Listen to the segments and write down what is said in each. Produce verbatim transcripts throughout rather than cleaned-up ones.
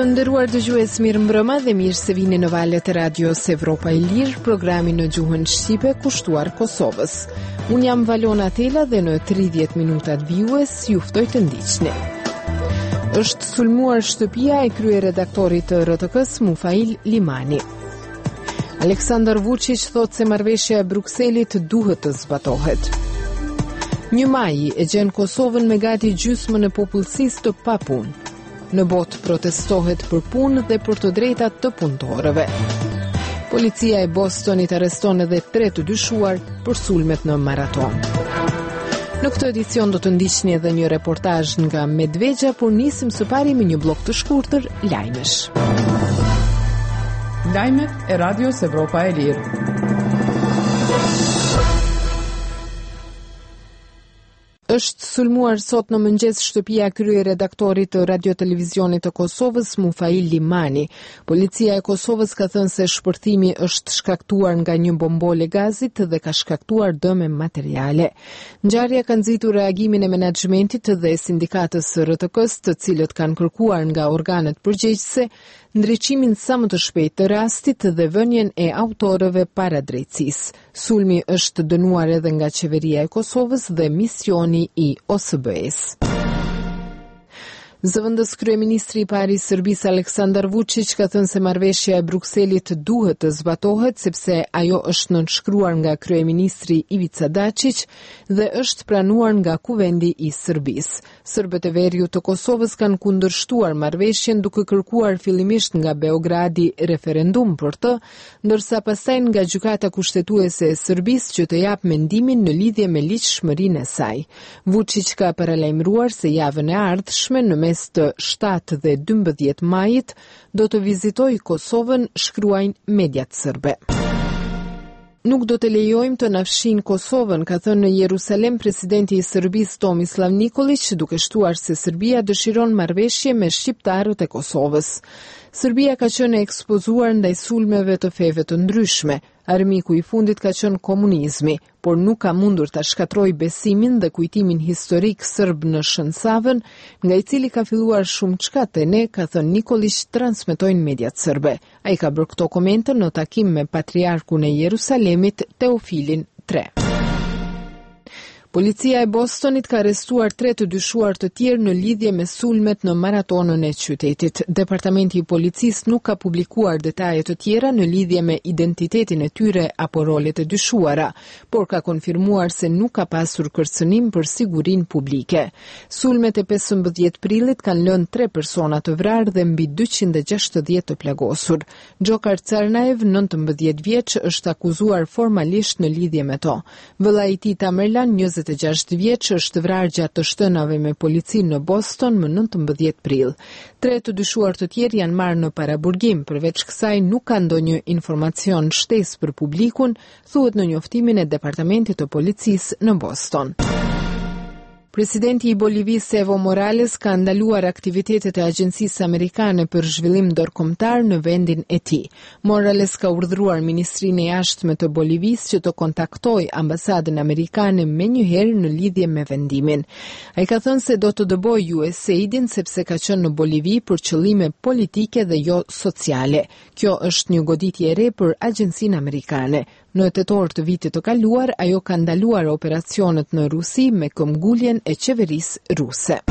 Të nderuar dëgjues, mirëmbrëma dhe mirë se vini në valët e radios Evropa e Lirë, programi në gjuhën shqipe kushtuar Kosovës. Unë jam Valona Tela dhe në tridhjetë minutat vijues ju ftoj të ndiqni. Është sulmuar shtëpia e kryeredaktorit të R T K-s Mufail Limani. Aleksandar Vučić thotë se marrëveshja e Brukselit duhet të zbatohet. Një maji e gjen Kosovën me gati gjysmën e popullsisë të papunë. Në botë protestohet për punë dhe për të drejtat të punëtorëve. Policia e Bostonit arreston edhe tre të dyshuar për sulmet në maraton. Në këtë edicion do të ndiqni edhe një reportazh nga Medvegja, por nisim së pari me një blok të shkurtër lajmesh. Lajmet e Radios Evropa e Lirë. Është sulmuar sot në mëngjes shtëpia e kryeredaktorit të Radio-Televizionit të Kosovës Mufail Limani. Policia e Kosovës ka thënë se shpërthimi është shkaktuar nga një bombole gazit dhe ka shkaktuar dëme materiale. Ngjarja ka nxitur reagimin e menaxhmentit dhe sindikatës së R T K-s, të cilët kanë kërkuar nga organet përgjegjëse ndriçimin sa më të shpejtë të rastit dhe vënien e autorëve para drejtësisë. Sulmi është dënuar edhe nga qeveria e Kosovës dhe misioni i O S B-s. Zëvendës kryeministri i parë i Serbisë Aleksandar Vučić ka thënë se marrëveshja e Brukselit duhet të zbatohet sepse ajo është nënshkruar nga kryeministri Ivica Dačić dhe është pranuar nga Kuvendi i Serbisë. Serbët e veriut të Kosovës kanë kundërshtuar marrëveshjen duke kërkuar fillimisht nga Beogradi referendum për të, ndërsa pastaj nga gjykata kushtetuese e Serbisë që të jap mendimin në lidhje me ligjshmërinë e saj. Vučić ka paralajmëruar se javën e ardhshme në mes të shtatë dhe dymbëdhjetë majit do të vizitoj Kosovën, shkruajnë mediat serbe. Nuk do të lejojmë të na fshin Kosovën, ka thënë në Jerusalem presidenti i Serbisë Tomislav Nikolić, duke shtuar se Serbia dëshiron marrëveshje me shqiptarët e Kosovës. Serbia ka qenë ekspozuar ndaj sulmeve të feve të ndryshme. Armiku i fundit ka qenë komunizmi, por nuk ka mundur ta shkatrojë besimin dhe kujtimin historik serb në Shënsavën, nga i cili ka filluar shumë çka te ne, ka thënë Nikolić, transmetojnë mediat serbe. Ai ka bërë këto komente në takim me patriarkun e Jerusalemit Teofilin tre. Policia e Bostonit ka arrestuar tre të dyshuar të tjerë në lidhje me sulmet në maratonën e qytetit. Departamenti i policisë nuk ka publikuar detaje të tjera në lidhje me identitetin e tyre apo rolet e dyshuara, por ka konfirmuar se nuk ka pasur kërcënim për sigurinë publike. Sulmet e pesëmbëdhjetë prillit kanë lënë tre persona të vrarë dhe mbi dyqind e gjashtëdhjetë të plagosur. Gjokar Carnaev, nëntëmbëdhjetë vjeç, është akuzuar formalisht në lidhje me to. Vëlla i tij Tamerlan, njëzet e gjashtë vjeç, është vrarë gjatë të shtënave me policinë në Boston më nëntëmbëdhjetë prill. Tre të dyshuar të tjerë janë marrë në paraburgim, përveç kësaj nuk ka ndonjë informacion shtesë për publikun, thuhet në njoftimin e Departamentit të Policisë në Boston. Presidenti i Bolivisë Evo Morales ka ndaluar aktivitetet e Agjencisë Amerikane për Zhvillim Ndërkombëtar në vendin e tij. Morales ka urdhëruar Ministrinë e Jashtme të Bolivisë që të kontaktojë ambasadën amerikane menjëherë në lidhje me vendimin. Ai ka thënë se do të dëbojë U S A I D-in sepse ka qenë në Bolivi për qëllime politike dhe jo sociale. Kjo është një goditje e re për Agjencinë Amerikane. Në tetor të vitit të kaluar, ajo ka ndaluar operacionet në Rusi me këmbguljen e qeverisë ruse.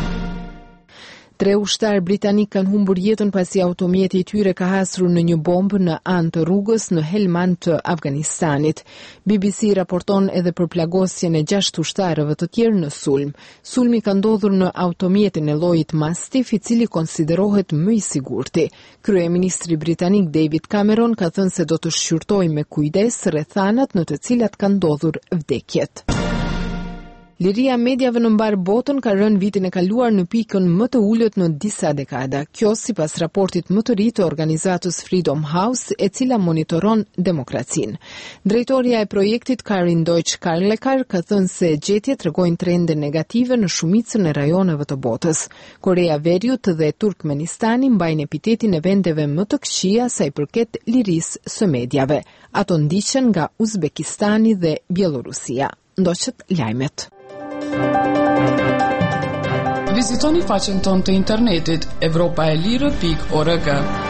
Tre ushtarë britanik kanë humbur jetën pasi automjeti i tyre ka hasur në një bombë në anë të rrugës në Helmand të Afganistanit. B B C raporton edhe për plagosjen e gjashtë ushtarëve të tjerë në sulm. Sulmi ka ndodhur në automjetin e llojit Mastiff, i cili konsiderohet më i sigurti. Kryeministri britanik David Cameron ka thënë se do të shqyrtojë me kujdes rrethanat në të cilat kanë ndodhur vdekjet. Liria mediave në mbar botën ka rënë vitin e kaluar në pikën më të ulët në disa dekada. Kjo sipas raportit më të ri të organizatës Freedom House, e cila monitoron demokracinë. Drejtoria e projektit Karin Deutsch-Karlekar ka thënë se gjetjet tregojnë trende negative në shumicën e rajoneve të botës. Korea Veriut dhe Turkmenistani mbajnë epitetin e vendeve më të këqija sa i përket lirisë së mediave. Ato ndiqen nga Uzbekistani dhe Bielorusia. Ndoqët lajmet. Vizitoni faqen tonë të internetit evropa e lirë pikë org.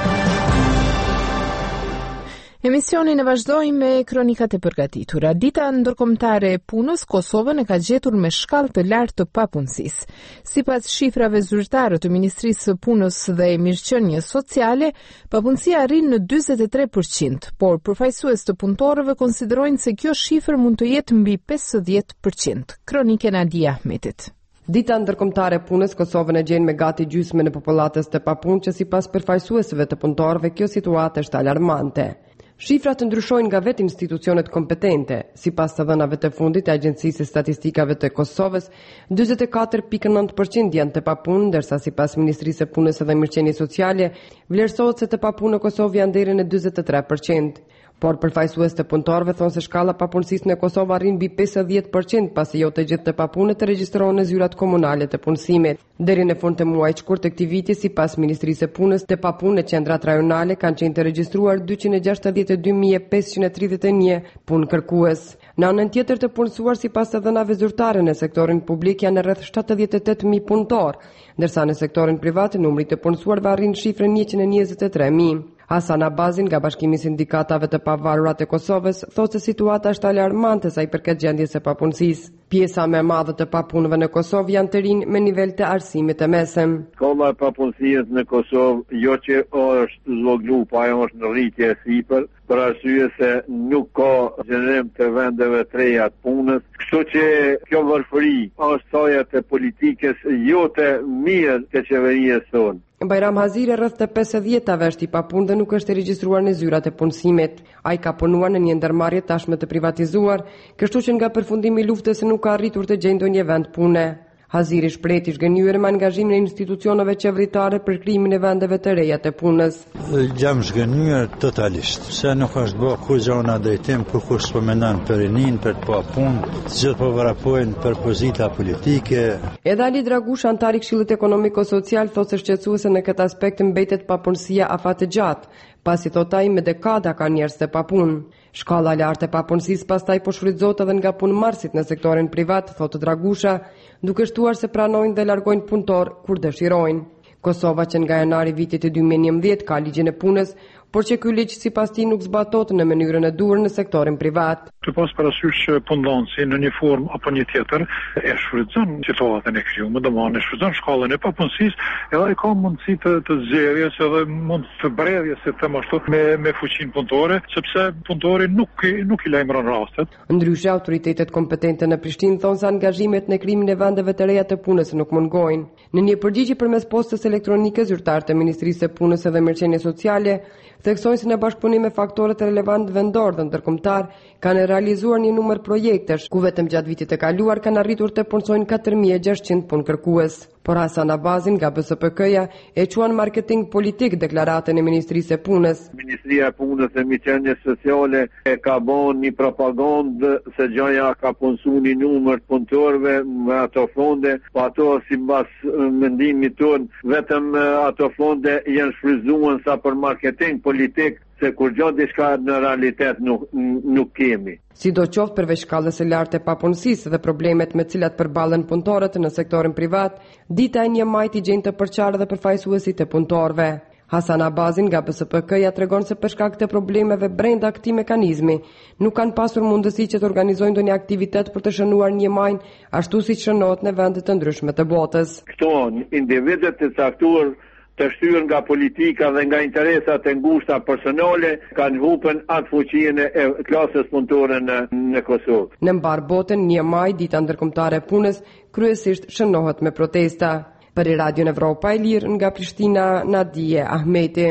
Emisionin e vazhdojmë me kronikat e përgatitura. Dita ndërkombëtare e punës Kosovën e ka gjetur me shkallë të lartë të papunësisë. Sipas shifrave zyrtare të Ministrisë së Punës dhe Mirëqenies Sociale, papunësia arrin në njëzet e tre përqind, por përfaqësues të punëtorëve konsiderojnë se kjo shifër mund të jetë mbi pesëdhjetë përqind. Kronike Nadia Ahmetit. Dita ndërkombëtare e punës Kosovën e gjen me gati gjysmën e popullatës të papunë, që sipas përfaqësuesve të punëtorëve kjo situatë është alarmante. Shifrat të ndryshojnë nga vetë institucionet kompetente. Sipas të dhënave të fundit të Agjencisë së Statistikave të Kosovës, njëzet e katër pikë nëntë përqind janë të papunë, ndërsa sipas Ministrisë së Punës dhe Mirëqenies Sociale, vlerësohet se të papunë në Kosovë janë deri në njëzet e tre përqind. Por përfaqësues të punëtorëve thonë se shkalla papunësisë në Kosovë arrin mbi pesëdhjetë përqind, pasi jo të gjithë të papunët të regjistrohen në zyrat komunale të punësimit. Deri në fund të muajit shkurt të këtij viti, sipas Ministrisë së Punës, të papunë në qendrat rajonale kanë qenë të regjistruar dyqind e gjashtëdhjetë e dy mijë e pesëqind e tridhjetë e një punë kërkues. Në anën tjetër të punësuar sipas të dhënave zyrtare në sektorin publik janë rreth shtatëdhjetë e tetë mijë punëtor, ndërsa në sektorin privat numri të punësuarve arrin shifrën njëqind e njëzet e tre mijë. Hasan Abazin nga Bashkimi i Sindikatave të Pavarura të Kosovës thotë se situata është alarmante sa i përket gjendjes së papunësisë. Pjesa më e madhe të papunëve në Kosovë janë të rinj me nivel të arsimit të mesëm. Kolla e papunësisë në Kosovë jo që është zvoglu, po ajo është në rritje e sipër, për arsye se nuk ka gjenerim të vendeve të reja të punës. Kështu që kjo varfëri është thoja të politikës, jo të mirë të qeverisë tonë. Bajram Hazire rreth të pesëdhjetave është i papunë dhe nuk është i regjistruar në zyrat e punësimit. Ai ka punuar në një ndërmarrje tashmë të privatizuar, kështu që nga përfundimi i luftës nuk ka arritur të gjejë ndonjë vend pune. Haziri shpreh i zgënjur me angazhimin e institucioneve qeveritare për krijimin e vendeve të reja të punës. Jam zgënjur totalisht, se nuk është bërë kur gjona drejtim, kur kush po mendon për rinin, për të pa punë, gjithë po vrapojnë për pozita politike. Edhe Ali Dragush, antar i Këshillit Ekonomiko-Social, thotë se shqetësuese në këtë aspekt mbetet papunësia afat e gjatë, pasi thot ai me dekada ka njerëz të papunë. Shkalla e lartë e papunësisë pastaj po shfrytëzohet edhe nga punëmarrësit në sektorin privat, thotë Dragusha, duke shtuar se pranojnë dhe largojnë punëtor kur dëshirojnë. Kosova, që nga janari vitit dy mijë e njëmbëdhjetë ka ligjin e punës, por që ky ligj sipas tij nuk zbatohet në mënyrën e duhur në sektorin privat. Të pas parasysh që punëdhënësi në një formë apo një tjetër e shfrytëzon situatën e krijuar, domethënë e shfrytëzon shkallën e papunësisë, edhe ai ka mundësi të, të zgjerjes edhe mund të bredhjes së them ashtu me me fuqinë punëtore, sepse punëtori nuk nuk i lajmëron rastet. Ndryshe, autoritetet kompetente në Prishtinë thonë se angazhimet në krijimin e vendeve të reja të punës nuk mungojnë. Në një përgjigje përmes postës elektronike, zyrtar të Ministrisë së Punës dhe Mirëqenies Sociale theksojnë se në bashkëpunim me faktorët relevant vendor dhe ndërkombëtar kanë realizuar një numër projektesh, ku vetëm gjatë vitit të kaluar kanë arritur të punësojnë katër mijë e gjashtëqind punëkërkues. Por Hasan Abazin nga B S P K-ja e quan marketing politik deklaratën e Ministrisë së Punës. Ministria e Punës dhe Mirëqenies Sociale e ka bën një propagandë se gjaja ka punësuar një numër të punëtorëve me ato fonde, po ato sipas mendimit ton vetëm ato fonde janë shfrytzuar sa për marketing politik, se kur gjatë diçka në realitet nuk, nuk kemi. Sidoqoftë përveç shkallës së lartë e papunësisë dhe problemet me cilat përballen punëtorët në sektorin privat, dita e një majt i gjen të përqarë dhe përfaqësuesit e punëtorëve. Hasan Abazin nga B S P K-ja tregon se për shkak të problemeve brenda këtij mekanizmi nuk kanë pasur mundësi që të organizojnë ndonjë aktivitet për të shënuar një majn, ashtu siç shënohet në vende të ndryshme të botës. Këto individet të caktuar të shtyrë nga politika dhe nga interesat e ngushta personale kanë hupën atë fuqinë e klasës punëtore në, në Kosovë. Në mbar botën, një maj, dita ndërkombëtare e punës, kryesisht shënohet me protesta. Për Radio Evropa e Lirë nga Prishtina, Nadia Ahmeti.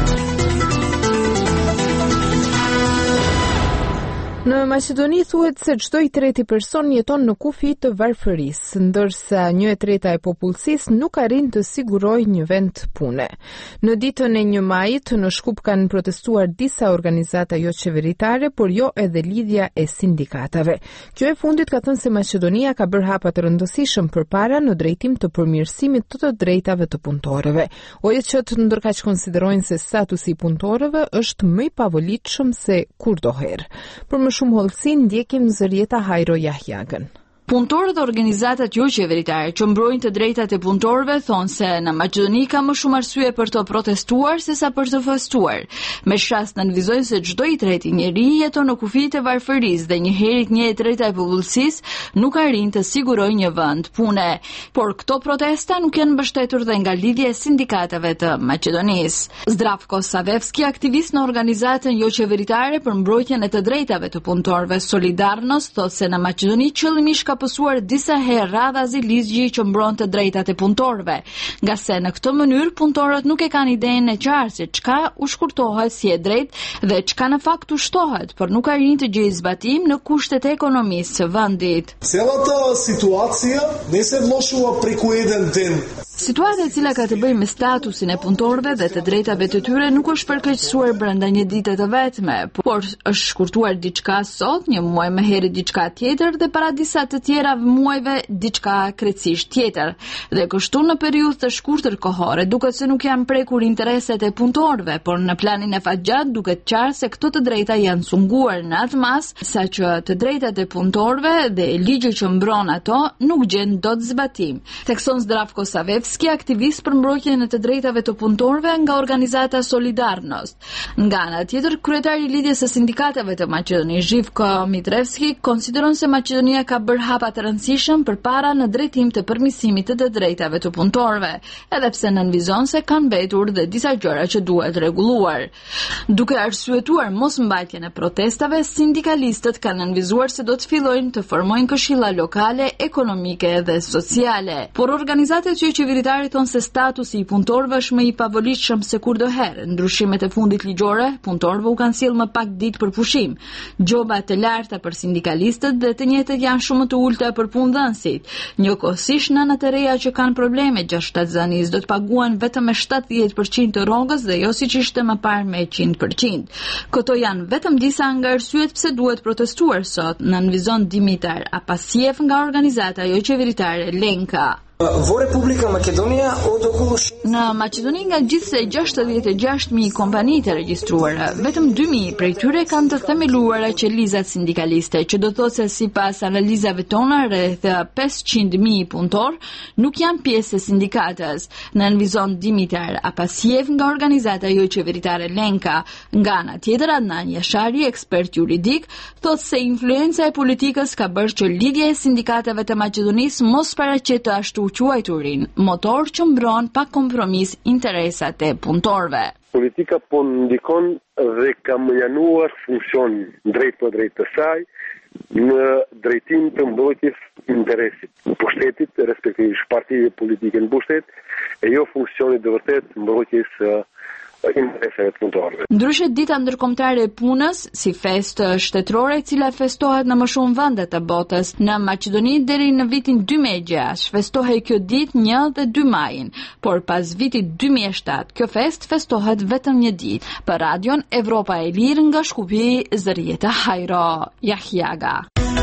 Në Maqedoni thuhet se çdo i treti person jeton në kufi të varfërisë, ndërsa një e treta e popullsisë nuk arrin të sigurojë një vend pune. Në ditën e një majit në Shkup kanë protestuar disa organizata jo qeveritare, por jo edhe lidhja e sindikatave. Kjo e fundit ka thënë se Maqedonia ka bërë hapa të rëndësishëm përpara në drejtim të përmirësimit të të drejtave të punëtorëve. O E C T ndërkaq konsiderojnë se statusi i punëtorëve është më i pavolitshëm se kurdoherë. Për më shumë hollësi ndjekim Zërieta Hajro Jahjagën. Punëtorët dhe organizatat jo qeveritare që mbrojnë të drejtat e punëtorëve thonë se në Maqedoni ka më shumë arsye për të protestuar sesa për të festuar. Me shas nënvizojnë se çdo i treti njeri jeton në kufijtë e varfërisë dhe një herit një e treta e popullsisë nuk arrin të sigurojë një vend pune. Por këto protesta nuk janë mbështetur dhe nga lidhja e sindikatave të Maqedonisë. Zdravko Savevski, aktivist në organizatën jo qeveritare për mbrojtjen e të drejtave të punëtorëve Solidarnos, thotë se në Maqedoni qëllimisht ka pësuar disa herë radhazi ligji që mbron të drejtat e punëtorëve, nga se në këtë mënyrë punëtorët nuk e kanë idenë e qartë se çka u shkurtohet si e drejtë dhe çka në fakt u shtohet, por nuk arrin të gjejë zbatim në kushtet e ekonomisë së vendit. Цялата ситуация не се влошува преку еден ден. Situata e cila ka të bëjë me statusin e punëtorëve dhe të drejtave të tyre nuk është përkeqësuar brenda një dite të vetme, por është shkurtuar diçka sot, një muaj më herët diçka tjetër dhe para disa të tjera muajve diçka krejtësisht tjetër. Dhe kështu në periudhë të shkurtër kohore duket se nuk janë prekur interesat e punëtorëve, por në planin e fatgjat duket qartë se këto të drejta janë sunguar në atë mas, saqë të drejtat e punëtorëve dhe ligji që mbron ato nuk gjen dot zbatim. Thekson Zdravko Savevski, aktivist për mbrojtjen e të drejtave të punëtorëve nga organizata Solidarnos. Nga ana tjetër, kryetari i lidhjes së sindikatave të Maqedonisë, Živko Mitrevski, konsideron se Maqedonia ka bërë hapa të rëndësishëm përpara në drejtim të përmirësimit të të drejtave të punëtorëve, edhe pse nënvizon se kanë mbetur dhe disa gjëra që duhet rregulluar. Duke arsyetuar mosmbajtjen e protestave, sindikalistët kanë nënvizuar se do të fillojnë të formojnë këshilla lokale, ekonomike dhe sociale. Por organizatat që qeveritari thonë se statusi i punëtorëve është më i pavolitshëm se kurdoherë. Ndryshimet e fundit ligjore, punëtorëve u kanë sjellë më pak ditë për pushim. Gjoba të larta për sindikalistët dhe të njëjtat janë shumë të ulta për punëdhënësit. Njëkohësisht nënat e reja që kanë probleme gjatë shtatzanisë do të paguan vetëm me shtatëdhjetë përqind të rrogës dhe jo siç ishte më parë me njëqind përqind. Këto janë vetëm disa nga arsyet pse duhet protestuar sot, nënvizon Dimitar Apasiev nga organizata jo qeveritare Lenka. Vo Republika Makedonia od okolo Në Maqedoni nga gjithse gjashtëdhjetë e gjashtë mijë kompani të regjistruara, vetëm dy mijë prej tyre kanë të themeluara qelizat sindikaliste, që do thotë se sipas analizave tona rreth pesëqind mijë punëtor nuk janë pjesë e sindikatës. Nënvizon Dimitar Apasiev nga organizata jo qeveritare Lenka. Nga ana tjetër, Adnan Yashari, ekspert juridik, thotë se influenca e politikës ka bërë që lidhja e sindikatave të Maqedonisë mos paraqet ashtu quajturin motor që mbron pa kompromis interesat e punëtorëve. Politika po ndikon dhe ka mëjanuar funksion drejt për drejt të saj në drejtim të mbrojtjes interesit pushtetit, respektivisht partive politike në pushtet, e jo funksionit dhe vërtet mbrojtjes interesave të punëtorëve. Ndryshe, dita ndërkombëtare e punës, si festë shtetërore e cila festohet në më shumë vende të botës, në Maqedoni deri në vitin dy mijë e gjashtë festohej kjo ditë një dhe dy majin, por pas vitit dy mijë e shtatë kjo festë festohet vetëm një ditë. Për radion Evropa e Lirë nga Shkupi, Zërieta Hajro, Jahjaga.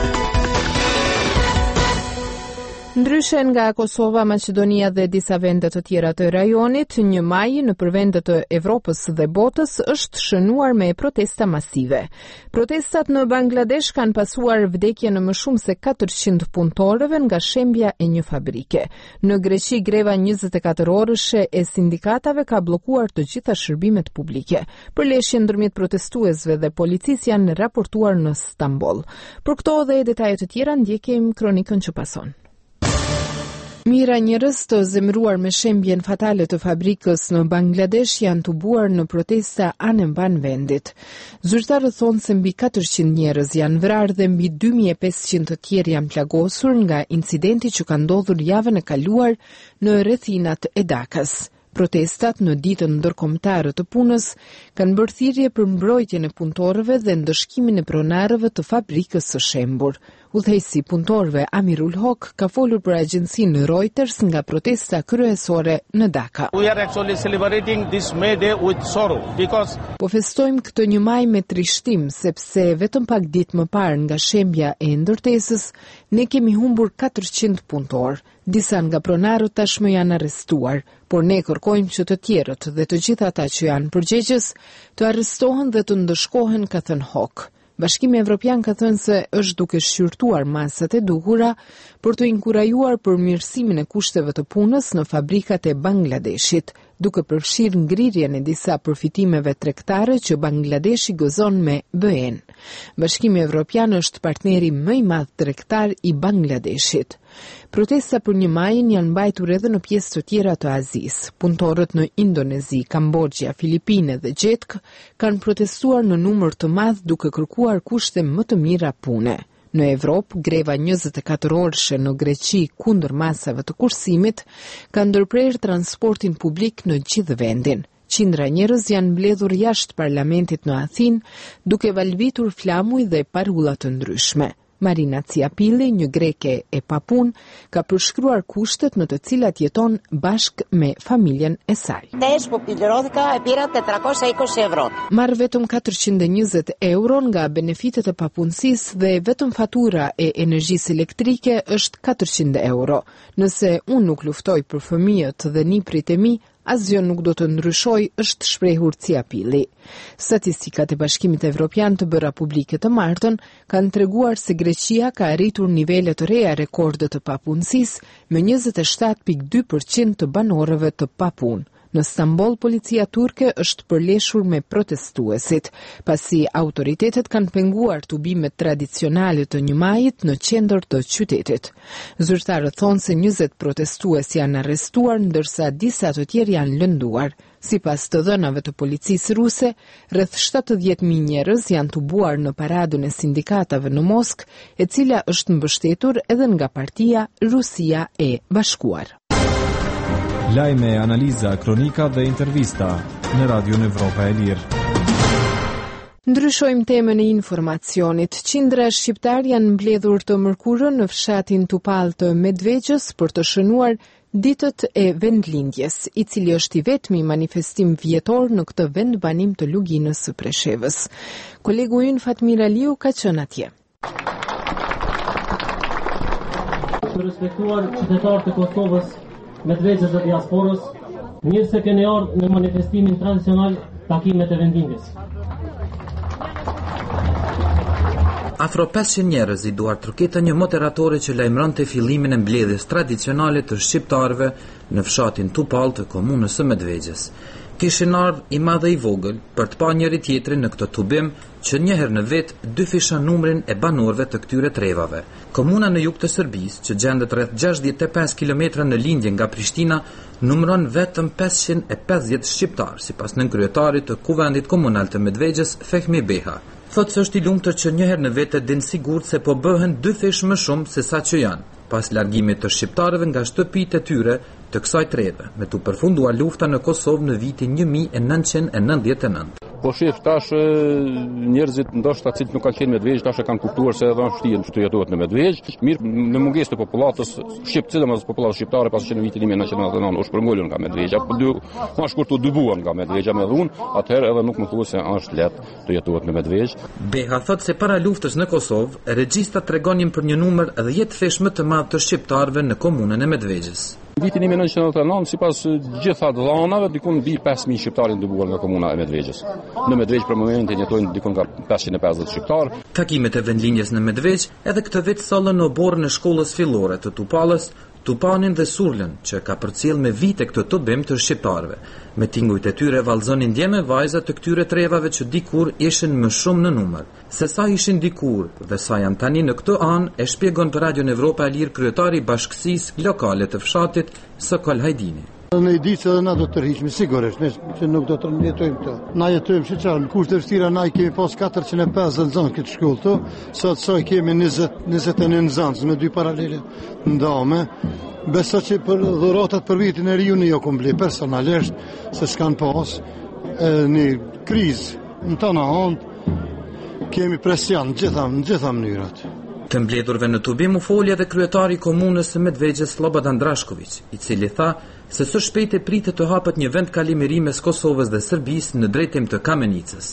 Ndryshe nga Kosova, Maqedonia dhe disa vende të tjera të rajonit, një maj në përvende të Evropës dhe botës është shënuar me protesta masive. Protestat në Bangladesh kanë pasuar vdekje në më shumë se katërqind punëtorëve nga shembja e një fabrike. Në Greqi, greva njëzet e katër orëshe e sindikatave ka bllokuar të gjitha shërbimet publike. Përleshje ndërmjet protestuesve dhe policisë janë raportuar në Stamboll. Për këto dhe detajet të tjera ndjekim kronikën që pason. Mira njerëz të zemëruar me shembjen fatale të fabrikës në Bangladesh janë tubuar në protesta anë mban vendit. Zyrtarët thonë se mbi katërqind njerëz janë vrarë dhe mbi dy mijë e pesëqind të tjerë janë plagosur nga incidenti që ka ndodhur javën e kaluar në rrethinat e Dakës. Protestat në ditën ndërkombëtare të punës kanë bërë thirrje për mbrojtjen e punëtorëve dhe ndëshkimin e pronarëve të fabrikës së shembur. Udhëheqësi punëtorëve Amirul Hok ka folur për agjencinë Reuters nga protesta kryesore në Dhaka. We are actually celebrating this May Day with sorrow because Po festojmë këtë një maj me trishtim sepse vetëm pak ditë më parë nga shembja e ndërtesës ne kemi humbur katërqind punëtor. Disa nga pronarët tashmë janë arrestuar, por ne kërkojmë që të tjerët dhe të gjithë ata që janë përgjegjës të arrestohen dhe të ndëshkohen, ka thënë Hok. Bashkimi Evropian ka thënë se është duke shqyrtuar masat e dukura për të inkurajuar përmirësimin e kushteve të punës në fabrikat e Bangladeshit, duke përfshirë ngrirjen e disa përfitimeve tregtare që Bangladeshi gëzon me B E-n. Bashkimi Evropian është partneri më i madh tregtar i Bangladeshit. Protesta për një majin janë mbajtur edhe në pjesë të tjera të Azisë. Punëtorët në Indonezi, Kambodja, Filipine dhe Gjetkë kanë protestuar në numër të madh duke kërkuar kushte më të mira pune. Në Evropë, greva njëzet e katër orëshe në Greqi kundër masave të kursimit ka ndërprerë transportin publik në gjithë vendin. Qindra njerëz janë mbledhur jashtë parlamentit në Athinë, duke valvitur flamuj dhe parulla të ndryshme. Marina Ciapilli, një greke e papun, ka përshkruar kushtet në të cilat jeton bashkë me familjen e saj. Marr vetëm katërqind e njëzet euro nga benefitet e papunësisë dhe vetëm fatura e energjisë elektrike është katërqind euro. Nëse unë nuk luftoj për fëmijët dhe niprit e mi, asgjë nuk do të ndryshoj, është shprehur Ciapilli. Statistikat e Bashkimit Evropian të bëra publike të martën kanë treguar se Greqia ka arritur nivele të reja rekorde të papunësisë me njëzet e shtatë pikë dy përqind të banorëve të papunë. Në Stamboll, policia turke është përleshur me protestuesit, pasi autoritetet kanë penguar tubimet tradicionale të një majit në qendër të qytetit. Zyrtarët thonë se njëzet protestues janë arrestuar, ndërsa disa të tjerë janë lënduar. Sipas të dhënave të policisë ruse, rreth shtatëdhjetë mijë njerëz janë tubuar në paradën e sindikatave në Moskë, e cila është mbështetur edhe nga partia Rusia e Bashkuar. Lajme, analiza, kronika dhe intervista në Radion Evropa e Lirë. Ndryshojmë temën e informacionit. Qindra shqiptar janë mbledhur të mërkurën në fshatin Tupall të Medvegjës për të shënuar ditët e vendlindjes, i cili është i vetmi manifestim vjetor në këtë vend banim të luginës së Preshevës. Kolegu ynë Fatmir Aliu ka qenë atje. Të respektuar qytetarët e Kosovës, Medvegjës dhe diasporës, mirë se keni ardhur në manifestimin tradicional takimet e vendlindjes. Afro pesëqind njerëz i duar trokita një moderatore që lajmëronte fillimin e mbledhjes tradicionale të shqiptarëve në fshatin Tupall të komunës së Medvegjës. Kishin ardhur i madh dhe i vogël për të pa njëri tjetrin në këtë tubim që njëherë në vit dyfisha numrin e banorëve të këtyre trevave. Komuna në jug të Serbisë, që gjendet rreth gjashtëdhjetë e pesë kilometra në lindje nga Prishtina, numëron vetëm pesëqind e pesëdhjetë shqiptar, sipas nënkryetarit të Kuvendit Komunal të Medvegjës, Fehmi Beha. Thotë se është i lumtur që njëherë në vit e din sigurt se po bëhen dy fish më shumë se sa që janë, pas largimit të shqiptarëve nga shtëpitë e tyre të kësaj treve, me tu përfunduar lufta në Kosovë në vitin një mijë e nëntëqind e nëntëdhjetë e nëntë. Po shef tash njerëzit ndoshta cilët nuk kanë qenë në Medvegjë tash e kanë kuptuar se edhe është vështirë të jetohet në Medvegjë. Mirë, në mungesë të popullatës shqip, sidomos popullatës shqiptare pas që në vitin një mijë e nëntëqind e nëntëdhjetë e nëntë është përmolur nga Medvegjë, apo dy, ma shkurt u dybuan nga Medvegjë me dhun, atëherë edhe nuk më thuaj se është lehtë të jetohet në Medvegjë. Beha thotë se para luftës në Kosovë, regjistrat tregonin për një numër dhjetë fish më të madh të shqiptarëve në komunën e Medvegjës. Në vitin një mijë e nëntëqind e nëntëdhjetë e nëntë, sipas gjitha dhënave, dikun mbi pesë mijë shqiptarë dëbuar nga komuna e Medvegjës. Në Medvegjë për momentin jetojnë dikun nga pesëqind e pesëdhjetë shqiptarë. Takimet e vendlindjes në Medvegjë edhe këtë vit sollën në oborrin e shkollës fillore të Tupallës, Tupanin dhe Surlën, që ka përcjell me vite këtë tubim të shqiptarëve. Me tingujt e tyre vallëzonin djemë vajza të këtyre trevave që dikur ishin më shumë në numër. Se sa ishin dikur dhe sa janë tani në këtë anë, e shpjegon për Radion Evropa e Lirë kryetari i bashkësisë lokale të fshatit, Sokol Hajdini. Në i ditë edhe na do të tërhiqemi sigurisht, ne që nuk do të jetojmë këto. Na jetojmë si çfarë, në kushte vështira na i kemi pas katërqind e pesëdhjetë nxënës këtë shkollë këtu, sot sot kemi njëzet njëzet e nëntë nxënës me dy paralele ndame. Besoj që për dhuratat për vitin e ri unë jo komplet personalisht se s'kan pas e, një krizë në tana anë, kemi presion në gjitha në gjitha mënyrat. Të mbledhurve në tubim u foli edhe kryetari i komunës së Medvegjës Slobodan Drašković, i cili tha se së shpejti pritet të hapet një vendkalimiri mes Kosovës dhe Serbisë në drejtim të Kamenicës.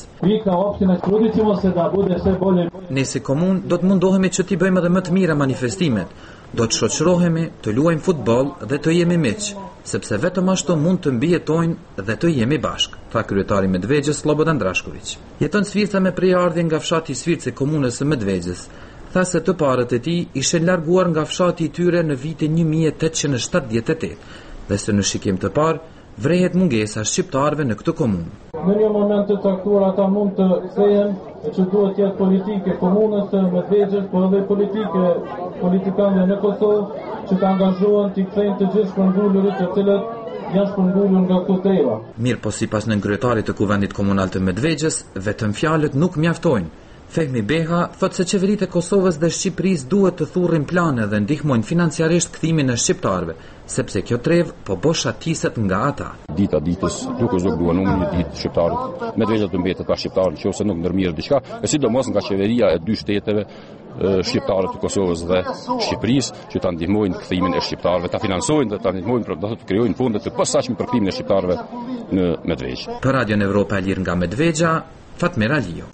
Ne si komunë do të mundohemi që t'i bëjmë edhe më të mira manifestimet, do të shoqërohemi, të luajmë futboll dhe të jemi miq, sepse vetëm ashtu mund të mbijetojnë dhe të jemi bashkë, tha kryetari i Medvegjës Slobodan Drašković. Jeton Svirca me prejardhje nga fshati i Svircë i komunës së Medvegjës. Tha se të parët e tij ishin larguar nga fshati i tyre në vitin një mijë e tetëqind e shtatëdhjetë e tetë dhe se në shikim të parë vrehet mungesa shqiptarëve në këtë komunë. Në një moment të caktuar ata mund të kthehen, e që duhet të jetë politike komunës së Medvegjës, por edhe politike politikanë në Kosovë që të angazhohen të kthejnë të gjithë shpërngulurit të cilët janë shpërngulur nga këto tema. Mirë, po sipas nënkryetarit të kuvendit komunal të Medvegjës, vetëm fjalët nuk mjaftojnë. Fehmi Beha thot se qeveritë e Kosovës dhe Shqipërisë duhet të thurrin plane dhe ndihmojnë financiarisht kthimin e shqiptarëve, sepse kjo trev po boshatiset nga ata. Dita ditës nuk është duan unë një ditë shqiptarët. Medvegjës të mbetet pa shqiptarë nëse nuk ndërmirë diçka, e sidomos nga qeveria e dy shteteve, shqiptarët të Kosovës dhe Shqipërisë, që ta ndihmojnë kthimin e shqiptarëve, ta financojnë dhe ta ndihmojnë për të krijojnë fonde të posaçme për kthimin e shqiptarëve në Medvegjë. Për Radion Evropa e Lirë nga Medvegja, Fatmir Aliu.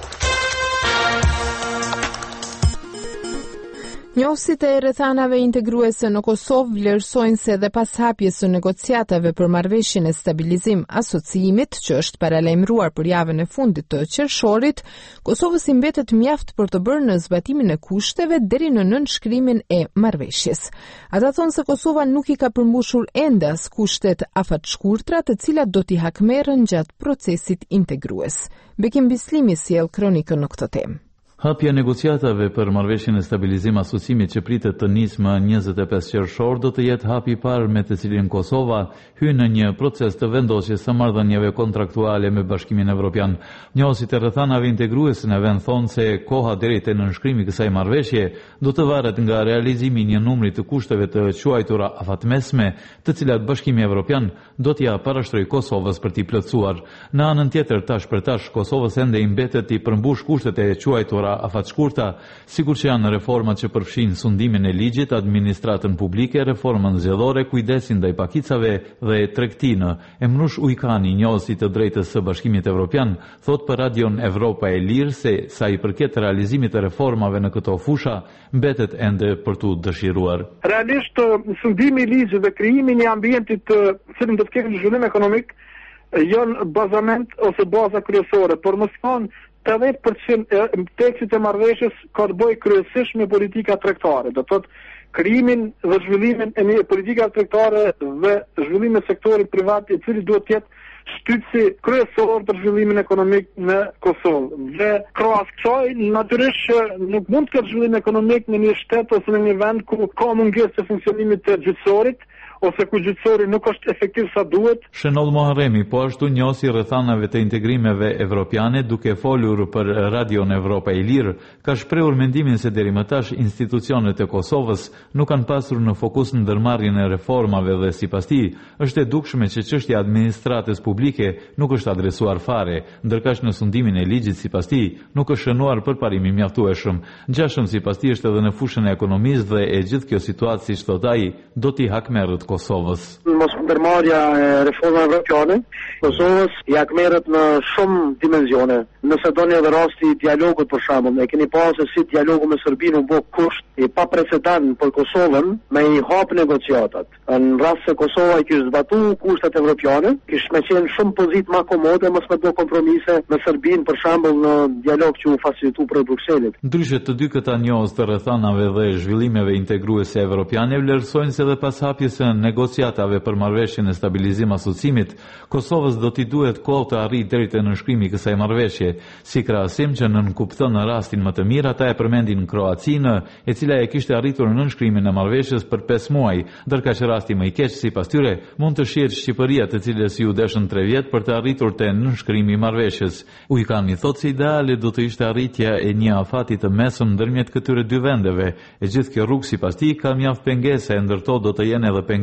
Njohësit e rrethanave integruese në Kosovë vlerësojnë se edhe pas hapjes së negociatave për marrëveshjen e stabilizim asociimit, që është paralajmëruar për javën e fundit të qershorit, Kosovës i mbetet mjaft për të bërë në zbatimin e kushteve deri në nënshkrimin e marrëveshjes. Ata thonë se Kosova nuk i ka përmbushur ende as kushtet afatshkurtra, të cilat do t'i hakmerren gjatë procesit integrues. Bekim Bislimi sjell kronikën në këtë temë. Hapja negociatave për marrëveshjen e stabilizim asociimit që pritet të nisë më njëzet e pesë qershor do të jetë hapi i parë me të cilin Kosova hyn në një proces të vendosjes së marrëdhënieve kontraktuale me Bashkimin Evropian. Njohësit e rrethanave integruese në vend thonë se koha deri te nënshkrimi i kësaj marrëveshje do të varet nga realizimi i një numri të kushteve të quajtura afatmesme, të cilat Bashkimi Evropian do t'ia parashtrojë Kosovës për t'i plotësuar. Në anën tjetër, tash për tash Kosovës ende i mbetet i përmbush kushtet e quajtura afatshkurta, sikur që janë reformat që përfshin sundimin e ligjit, administratën publike, reformën zgjedhore, kujdesin ndaj pakicave dhe tregtinë. Emrush Ujkani, njohësi të drejtës së Bashkimit Evropian, thot për Radion Evropa e Lirë se sa i përket realizimit të reformave në këto fusha, mbetet ende për tu dëshiruar. Realisht, sundimi i ligjit dhe krijimi i një ambienti të cilin do të ketë zhvillim ekonomik janë bazament ose baza kryesore, por mos kanë tetëdhjetë përqind e tekstit të marrëveshjes ka të bëjë kryesisht me politika tregtare, do të thotë krijimin dhe zhvillimin e një politika tregtare dhe zhvillimin e sektorit privat, i cili duhet të jetë shtytësi kryesor për zhvillimin ekonomik në Kosovë. Dhe krahas kësaj, natyrisht nuk mund të ketë zhvillim ekonomik në një shtet ose në një vend ku ka mungesë të funksionimit të gjyqësorit, ose ku gjyqësori nuk është efektiv sa duhet. Shënoll Moharremi po ashtu njohësi rrethanave të integrimeve evropiane, duke folur për Radion Evropa e Lirë, ka shprehur mendimin se deri më tash institucionet e Kosovës nuk kanë pasur në fokus ndërmarrjen e reformave dhe sipas tij është e dukshme që çështja e administratës publike nuk është adresuar fare, ndërkaq në sundimin e ligjit sipas tij nuk është shënuar përparim i mjaftueshëm. Ngjashëm sipas tij është edhe në fushën e ekonomisë dhe e gjithë kjo situatë, siç thot ai, do t'i hakmerret Kosovës. Mos ndërmarrja e reformave evropiane, Kosovës i hakmerret në shumë dimensione. Nëse doni edhe rasti i dialogut për shembull, e keni pasur si dialogu me Serbinë u bë kusht i paprecedent për Kosovën me i hap negociatat. Në rast se Kosova i kishte zbatuar kushtet evropiane, kishte më qenë shumë pozitë më komode mos me bë kompromise me Serbinë për shembull në dialog që u facilituar për Brukselit. Ndryshe të dy këta njohës të rrethanave dhe zhvillimeve integruese evropiane vlerësojnë se edhe pas hapjes së negociatave për marrëveshjen e stabilizim asociimit, Kosovës do t'i duhet kohë të arrijë deri te nënshkrimi i kësaj marrëveshje, si krahasim që nënkupton në rastin më të mirë ata e përmendin Kroacinë, e cila e kishte arritur nënshkrimin e marrëveshjes për pesë muaj, ndërkaq rasti më i keq sipas tyre mund të shihet Shqipëria, të cilës ju deshën tre vjet për të arritur te nënshkrimi i marrëveshjes. Ujkani thotë se ideale do të ishte arritja e një afati të mesëm ndërmjet këtyre dy vendeve. E gjithë kjo rrugë sipas tij ka mjaft pengesa, e ndërto do të jenë edhe pengesa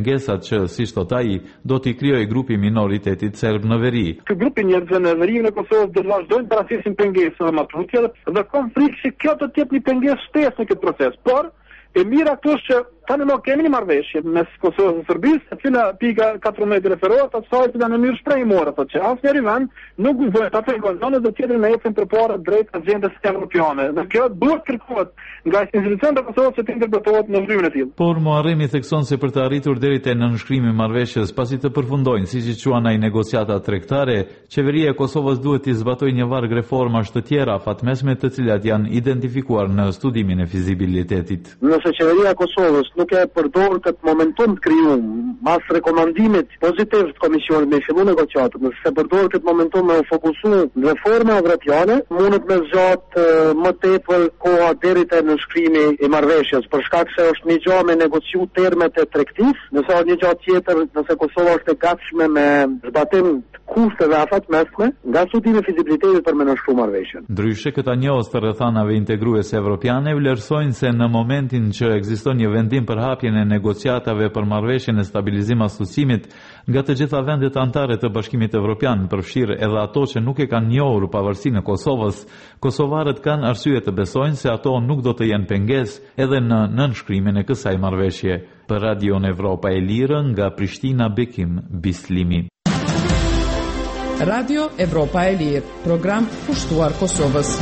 pengesat që, siç thot ai, do t'i krijojë grupi minoritetit serb në veri. Ky grupi njerëzve në verinë e Kosovës do të vazhdojnë të rasisin pengesë dhe matrutje dhe kam frikë që kjo të jetë një pengesë shtesë në këtë proces. Por e mira këtu është që tani më kemi një marrëveshje mes Kosovës dhe Serbisë, e cila pika katërmbëdhjetë referohet asaj që në mënyrë shprehimore, thotë që asnjëri vend nuk duhet ta tregojë zonë do tjetër me ecën përpara drejt agjendës evropiane. Dhe kjo duhet kërkohet nga institucionet e Kosovës që të interpretohet në mënyrën e tillë. Por Muharremi thekson se për të arritur deri te nënshkrimi i marrëveshjes, pasi të përfundojnë siç i quan ai negociatat tregtare, qeveria e Kosovës duhet të zbatojë një varg reformash të tjera fatmesme të cilat janë identifikuar në studimin e fizibilitetit. Nëse qeveria e Kosovës nuk e përdor këtë momentum të krijuar pas rekomandimit pozitiv të komisionit me fillu negociatat, nëse e përdor këtë momentum me u fokusu në reforma evropiane, mundet me zgjat më tepër koha deri te nënshkrimi i marrëveshjes, për shkak se është një gjë me negociu termet e tregtisë, nëse është një gjë tjetër, nëse Kosova është e gatshme me zbatim të kushteve afatmesme, nga studimi i fizibilitetit për me nënshkruar marrëveshjen. Ndryshe, këta njohës të rrethanave integruese evropiane vlerësojnë se në momentin që ekziston një vendim për hapjen e negociatave për marrëveshjen e stabilizim asociimit nga të gjitha vendet anëtare të Bashkimit Evropian, përfshirë edhe ato që nuk e kanë njohur pavarësinë e Kosovës, kosovarët kanë arsye të besojnë se ato nuk do të jenë pengesë edhe në nënshkrimin e kësaj marrëveshje. Për Radion Evropa e Lirë, nga Prishtina, Bekim Bislimi. Radio Evropa e Lirë, program pushtuar Kosovës.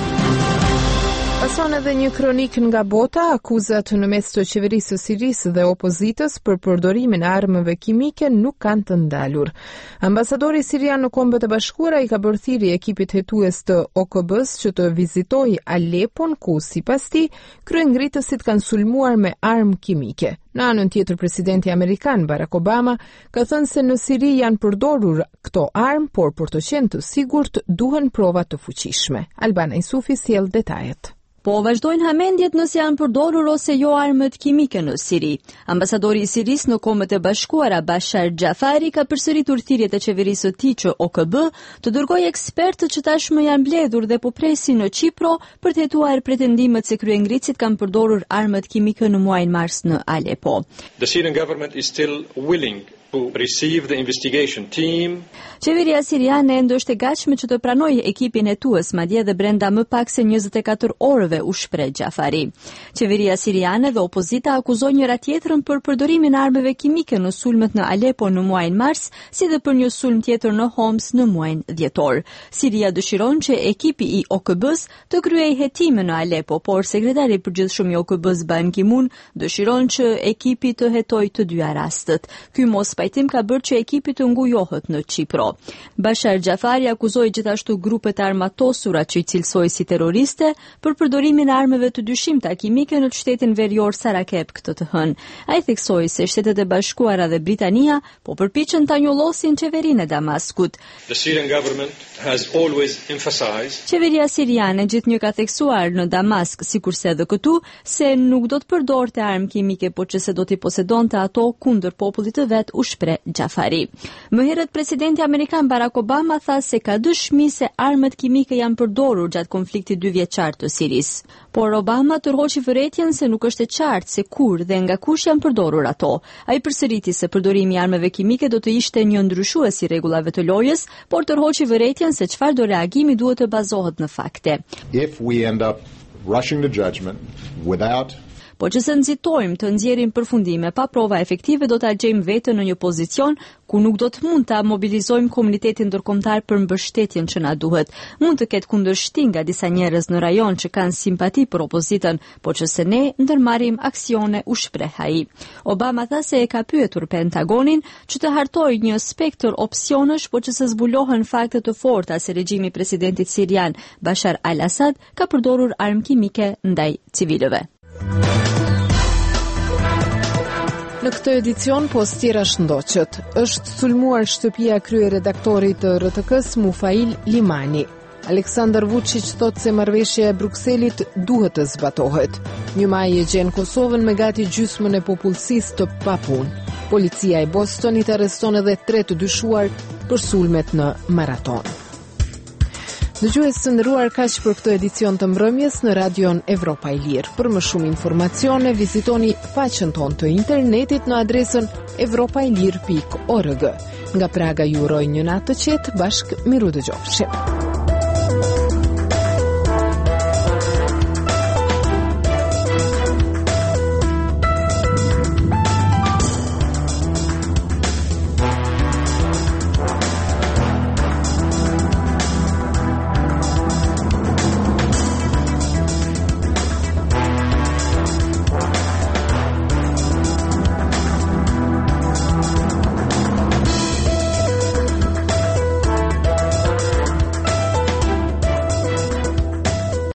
Pason edhe një kronik nga bota, akuzat në mes të qeverisë së Sirisë dhe opozitës për përdorimin e armëve kimike nuk kanë të ndalur. Ambasadori sirian në Kombët e Bashkuara i ka bërë thirrje ekipit hetues të O K B-s që të vizitojë Alepon, ku sipas tij kryengritësit kanë sulmuar me armë kimike. Në anën tjetër, presidenti amerikan Barack Obama ka thënë se në Siri janë përdorur këto armë, por për të qenë të sigurt duhen prova të fuqishme. Albana Isufi sjell detajet. Po vazhdojnë hamendjet nëse janë përdorur ose jo armët kimike në Siri. Ambasadori i Sirisë në Kombët e Bashkuara Bashar Gjafari ka përsëritur thirrjet e qeverisë së tij që O K B të dërgojë ekspertë që tashmë janë mbledhur dhe po presin në Çipro për të hetuar pretendimet se kryengritësit kanë përdorur armët kimike në muajin mars në Alepo. The Syrian government is still willing to receive the investigation team. Qeveria siriane ende është e gatshme që të pranojë ekipin hetues, madje edhe brenda më pak se njëzet e katër orëve, u shpreh Gjafari. Qeveria siriane dhe opozita akuzojnë njëra tjetrën për përdorimin e armëve kimike në sulmet në Alepo në muajin mars, si dhe për një sulm tjetër në Homs në muajin dhjetor. Siria dëshiron që ekipi i O K B-s të kryejë hetime në Alepo, por sekretari i përgjithshëm i O K B-s Ban Ki-moon dëshiron që ekipi të hetojë të dyja rastet. Ky mos pajtim ka bërë që ekipi të ngujohet në Çipro. Bashar Gjafari akuzoi gjithashtu grupet armatosura që i cilësoi si terroriste për përdorimin e armëve të dyshimta kimike në shtetin verior Sarakep këtë të hënë. Ai theksoi se Shtetet e Bashkuara dhe Britania po përpiqen ta njollosin qeverinë e Damaskut. The Syrian government has always emphasized. Qeveria siriane gjithnjë ka theksuar në Damask, sikurse edhe këtu, se nuk do të përdorte armë kimike, por që se do t'i posedonte ato kundër popullit të vet, u shpreh Gjafari. Më herët presidenti Amerikan Barack Obama tha se ka dëshmi se armët kimike janë përdorur gjatë konfliktit dy vjeçar të Sirisë. Por Obama tërhoqi vërejtjen se nuk është e qartë se kur dhe nga kush janë përdorur ato. Ai përsëriti se përdorimi i armëve kimike do të ishte një ndryshues i rregullave të lojës, por tërhoqi vërejtjen se çfarë do reagimi duhet të bazohet në fakte. If we end up rushing to judgment without Po që se nxitojmë të nxjerrim përfundime pa prova efektive, do ta gjejmë veten në një pozicion ku nuk do të mund ta mobilizojmë komunitetin ndërkombëtar për mbështetjen që na duhet. Mund të ketë kundërshtim nga disa njerëz në rajon që kanë simpati për opozitën, por që se ne ndërmarrim aksione, u shpreh ai. Obama tha se e ka pyetur Pentagonin që të hartojë një spektër opsionesh, por që se zbulohen fakte të forta se regjimi i presidentit sirian Bashar al-Assad ka përdorur armë kimike ndaj civilëve. Në këtë edicion, postiera shëndoqët. Është sulmuar shtëpia krye redaktorit të R T K-s Mufail Limani. Aleksandar Vučić thot se marrëveshja e Brukselit duhet të zbatohet. Një maj e gjen Kosovën me gati gjysmën e popullsisë të papunë. Policia e Bostonit arreston edhe tre të dyshuar për sulmet në Maraton. Dëgjues të nderuar, kaq për këtë edicion të mbrëmjes në Radion Evropa e Lirë. Për më shumë informacione, vizitoni faqen tonë të internetit në adresën evropaelir pikë org. Nga Praga ju uroj një natë të qetë, bashkë miru dëgjofshim.